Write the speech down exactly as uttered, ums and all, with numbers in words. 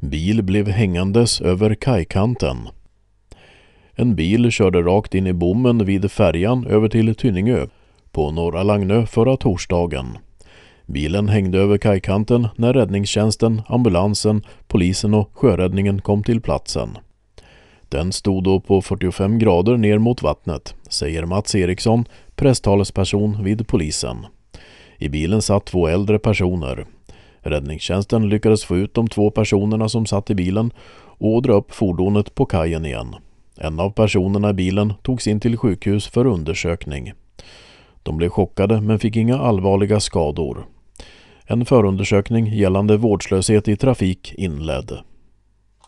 Bil blev hängandes över kajkanten. En bil körde rakt in i bommen vid färjan över till Tynningö på Norra Lagnö förra torsdagen. Bilen hängde över kajkanten när räddningstjänsten, ambulansen, polisen och sjöräddningen kom till platsen. Den stod då på fyrtiofem grader ner mot vattnet, säger Mats Eriksson, presstalesperson vid polisen. I bilen satt två äldre personer. Räddningstjänsten lyckades få ut de två personerna som satt i bilen och dra upp fordonet på kajen igen. En av personerna i bilen togs in till sjukhus för undersökning. De blev chockade men fick inga allvarliga skador. En förundersökning gällande vårdslöshet i trafik inledd.